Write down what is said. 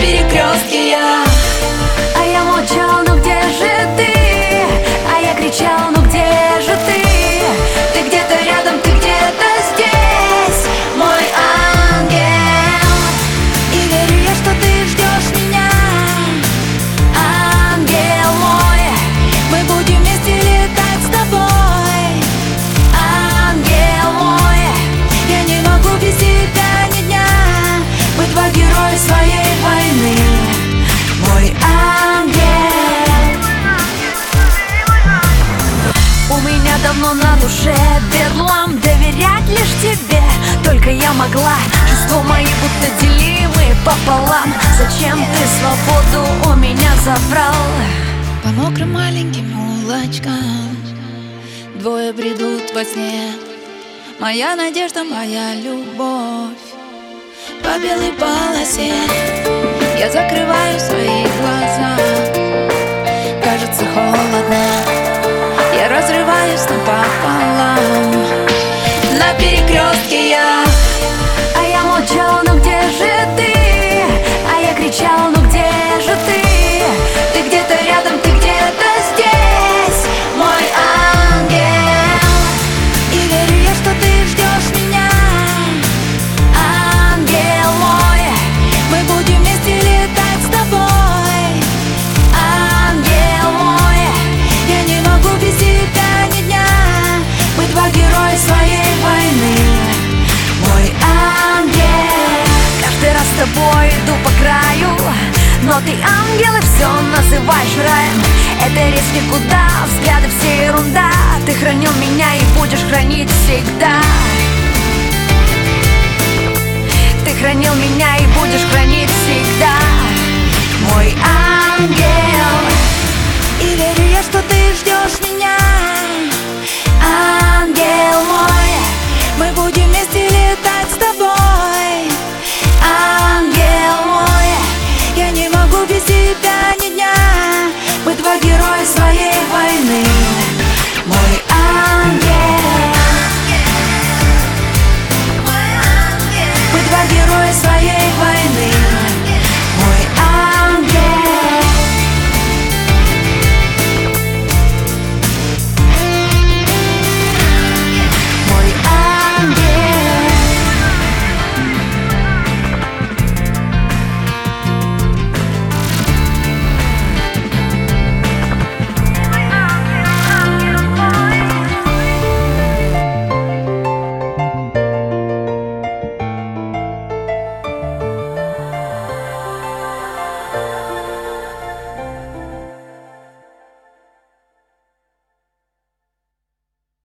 перекрестке я. А я молчал, ну где же ты? А я кричал, ну где же ты? Ты где-то рядом, ты где-то здесь, мой ангел. И верю я, что ты ждешь меня, ангел мой. Мы будем вместе летать с тобой, ангел мой. Я не могу без тебя ни дня. Мы два героя своей войны, мой ангел. У меня давно на душе бедлам, доверять лишь тебе только я могла. Чувства мои будто делимы пополам. Зачем ты свободу у меня забрал? По мокрым маленьким улочкам двое бредут во сне. Моя надежда, моя любовь. По белой полосе я закрываю свои глаза. Кажется холодно, я разрываюсь напополам. На перекрестке я. А я молчал, ну где же ты? А я кричал, ну где же ты? Ты где-то рядом, ты где-то здесь, мой ангел. И верю я, что ты ждешь меня, ангел мой. Мы будем вместе летать с тобой, ангел мой. Я не могу без тебя ни дня. Мы два героя своей войны, мой ангел. Каждый раз с тобой иду по краю, но ты ангел и все называешь раем. Это речь никуда, взгляды все ерунда. Ты хранил меня и будешь хранить всегда.